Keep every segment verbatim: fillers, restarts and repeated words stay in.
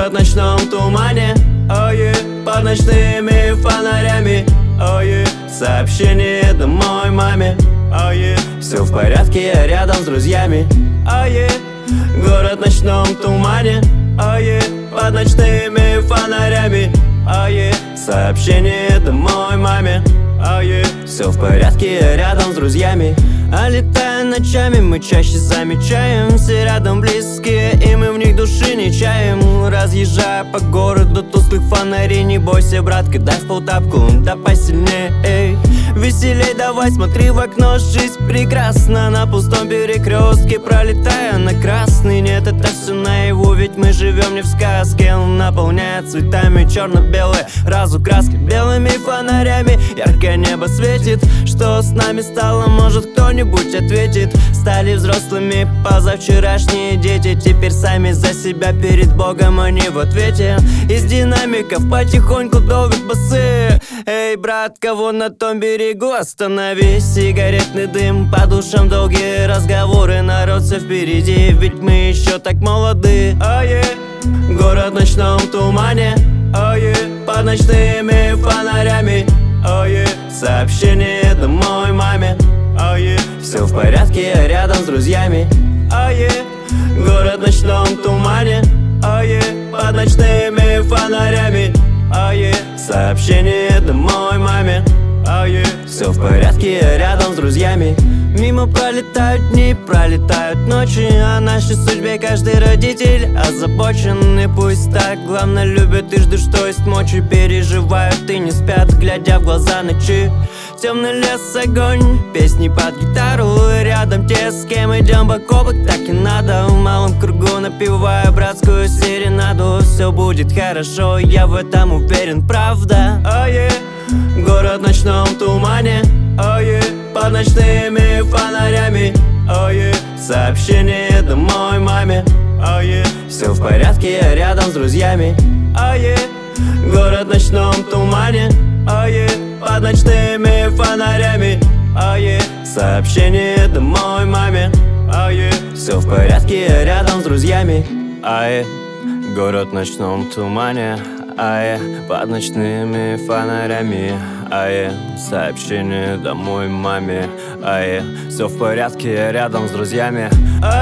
Город в ночном тумане, oh yeah, под ночными фонарями, oh yeah. Сообщение домой маме, oh yeah. Все в порядке, я рядом с друзьями, oh yeah. Город в ночном тумане, oh yeah, под ночными фонарями, oh yeah. Сообщение домой маме, oh yeah. Все в порядке, я рядом с друзьями. А летая ночами, мы чаще замечаем все рядом близкие, и мы в них души не чаем. Разъезжая по городу тусклых фонарей, не бойся, братка, дай в полтапку, да посильнее, эй. Веселей давай, смотри в окно, жизнь прекрасна. На пустом перекрестке, пролетая на красный. Нет, это все наяву, ведь мы живем не в сказке. Он наполняет цветами черно-белые разукраски, белыми фонарями яркое небо светит. Что с нами стало, может кто-нибудь ответит. Стали взрослыми позавчерашние дети, теперь сами за себя перед Богом они в ответе. Из динамиков потихоньку долбят басы. Эй, брат, кого на том берегу остановись? Сигаретный дым, по душам долгие разговоры. Народ все впереди, ведь мы еще так молоды, oh yeah. Город в ночном тумане, oh yeah, под ночными фонарями, oh yeah. Сообщение домой маме, oh yeah. Все в порядке, я рядом с друзьями, oh yeah. Город в ночном тумане, oh yeah, под ночными фонарями, oh yeah. Сообщение домой маме, oh yeah. Все в порядке, я рядом с друзьями. Мимо пролетают дни, пролетают ночи, о нашей судьбе каждый родитель озабочен. И пусть так, главное любят и ждут, что есть мочи. Переживают и не спят, глядя в глаза ночи. Темный лес, огонь, песни под гитару. Рядом те, с кем идем бок о бок, так и надо. В малом кругу напевая братскую серенаду. Все будет хорошо, я в этом уверен, правда, oh yeah. Город в ночном тумане, oh yeah, под ночными фонарями, oh yeah. Сообщение домой маме, oh yeah. Все в порядке, я рядом с друзьями, oh yeah. Город в ночном тумане, oh yeah, под ночными фонарями, oh yeah. Сообщение домой маме, oh yeah. Все в порядке, я рядом с друзьями, oh yeah. Город в ночном тумане, а под ночными фонарями, а сообщение домой маме, а все в порядке, я рядом с друзьями, а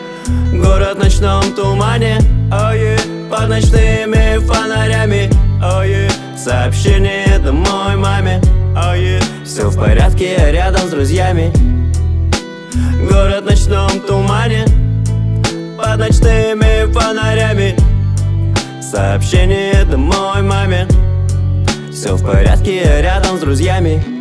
город в ночном тумане, а под ночными фонарями, а сообщение домой маме, а все в порядке, я рядом с друзьями. Город в ночном тумане, под ночными фонарями, сообщение домой маме. Все в порядке, я рядом с друзьями.